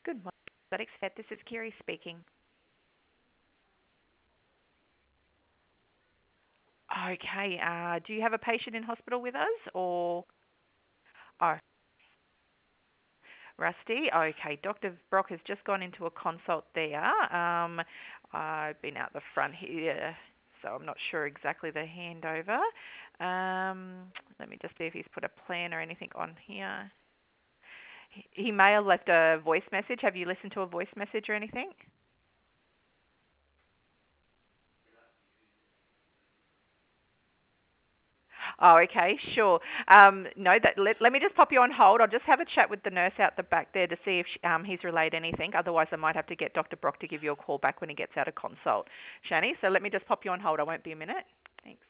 Good morning, Exotics Vet. This is Kiri speaking. Okay. Do you have a patient in hospital with us, or oh, Rusty? Okay. Dr. Brock has just gone into a consult there. I've been out the front here, so I'm not sure exactly the handover. Let me just see if he's put a plan or anything on here. He may have left a voice message. Have you listened to a voice message or anything? Oh, okay, sure. No, let me just pop you on hold. I'll just have a chat with the nurse out the back there to see if he's relayed anything. Otherwise, I might have to get Dr. Brock to give you a call back when he gets out of consult. Shani, so let me just pop you on hold. I won't be a minute. Thanks.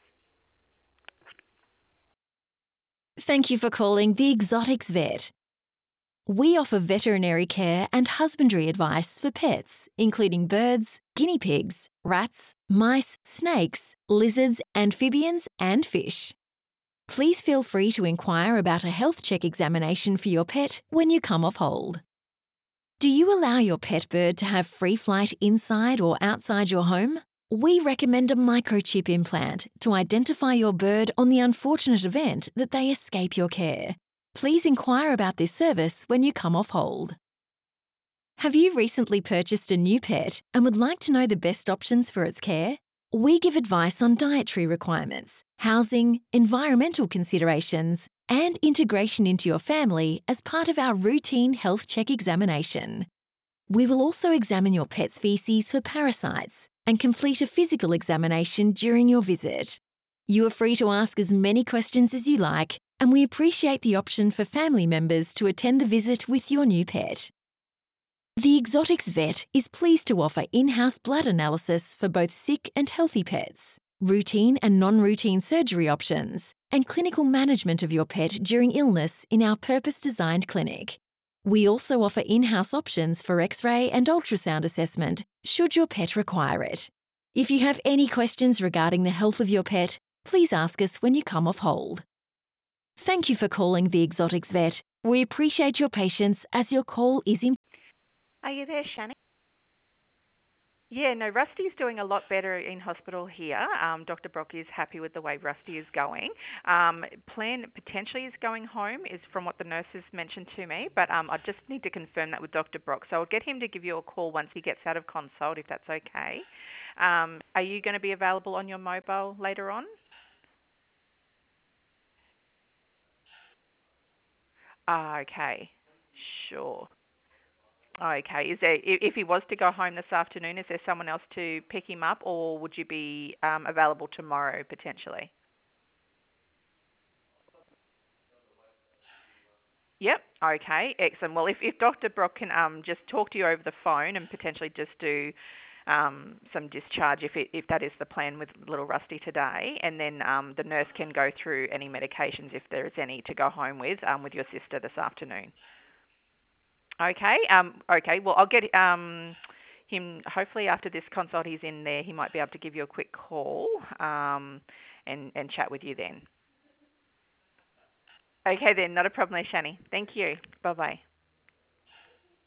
Thank you for calling the Exotics Vet. We offer veterinary care and husbandry advice for pets, including birds, guinea pigs, rats, mice, snakes, lizards, amphibians, and fish. Please feel free to inquire about a health check examination for your pet when you come off hold. Do you allow your pet bird to have free flight inside or outside your home? We recommend a microchip implant to identify your bird on the unfortunate event that they escape your care. Please inquire about this service when you come off hold. Have you recently purchased a new pet and would like to know the best options for its care? We give advice on dietary requirements, housing, environmental considerations, and integration into your family as part of our routine health check examination. We will also examine your pet's feces for parasites and complete a physical examination during your visit. You are free to ask as many questions as you like, and we appreciate the option for family members to attend the visit with your new pet. The Exotics Vet is pleased to offer in-house blood analysis for both sick and healthy pets, routine and non-routine surgery options, and clinical management of your pet during illness in our purpose-designed clinic. We also offer in-house options for X-ray and ultrasound assessment should your pet require it. If you have any questions regarding the health of your pet, please ask us when you come off hold. Thank you for calling the Exotics Vet. We appreciate your patience as your call is important. Are you there, Shani? Yeah, no, Rusty's doing a lot better in hospital here. Dr. Brock is happy with the way Rusty is going. Plan potentially is going home, is from what the nurses mentioned to me, but I just need to confirm that with Dr. Brock. So I'll get him to give you a call once he gets out of consult, if that's okay. Are you going to be available on your mobile later on? Okay, sure. Okay. Is there, if he was to go home this afternoon, is there someone else to pick him up, or would you be available tomorrow potentially? Yep. Okay. Excellent. Well, if Dr. Brock can just talk to you over the phone and potentially just do some discharge if that is the plan with little Rusty today, and then the nurse can go through any medications if there is any to go home with your sister this afternoon. Okay. Okay. Well, I'll get him. Hopefully, after this consult, he's in there. He might be able to give you a quick call and chat with you then. Okay, then. Not a problem, Shani. Thank you. Bye bye.